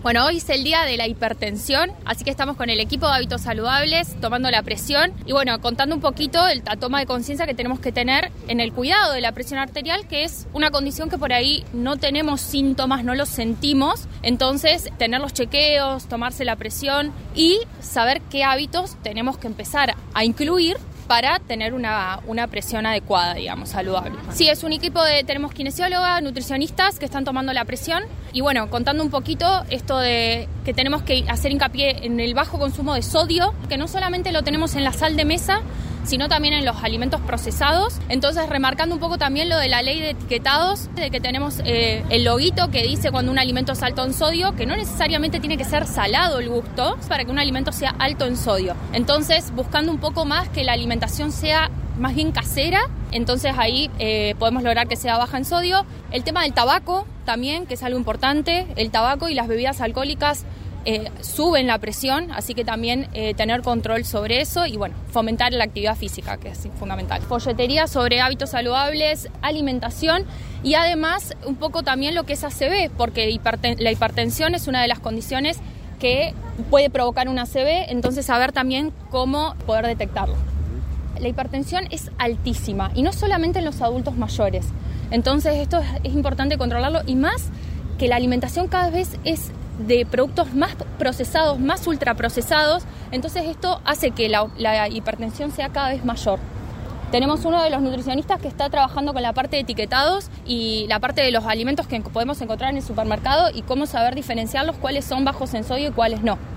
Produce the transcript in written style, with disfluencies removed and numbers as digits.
Bueno, hoy es el día de la hipertensión, así que estamos con el equipo de hábitos saludables, tomando la presión y bueno, contando un poquito la toma de conciencia que tenemos que tener en el cuidado de la presión arterial, que es una condición que por ahí no tenemos síntomas, no los sentimos, entonces tener los chequeos, tomarse la presión y saber qué hábitos tenemos que empezar a incluir para tener una presión adecuada, digamos, saludable. Sí, es un equipo tenemos kinesiólogas, nutricionistas que están tomando la presión y bueno, contando un poquito esto de que tenemos que hacer hincapié en el bajo consumo de sodio, que no solamente lo tenemos en la sal de mesa, sino también en los alimentos procesados. Entonces, remarcando un poco también lo de la ley de etiquetados, de que tenemos el loguito que dice cuando un alimento es alto en sodio, que no necesariamente tiene que ser salado el gusto para que un alimento sea alto en sodio. Entonces, buscando un poco más que la alimentación sea más bien casera, entonces ahí podemos lograr que sea baja en sodio. El tema del tabaco también, que es algo importante, el tabaco y las bebidas alcohólicas suben la presión, así que también tener control sobre eso y bueno, fomentar la actividad física, que es fundamental. Folletería sobre hábitos saludables, alimentación y además un poco también lo que es ACV, porque la hipertensión es una de las condiciones que puede provocar un ACV, entonces saber también cómo poder detectarlo. La hipertensión es altísima y no solamente en los adultos mayores, entonces esto es importante controlarlo y más que la alimentación cada vez es de productos más procesados, más ultraprocesados, entonces esto hace que la hipertensión sea cada vez mayor. Tenemos uno de los nutricionistas que está trabajando con la parte de etiquetados y la parte de los alimentos que podemos encontrar en el supermercado y cómo saber diferenciarlos, cuáles son bajos en sodio y cuáles no.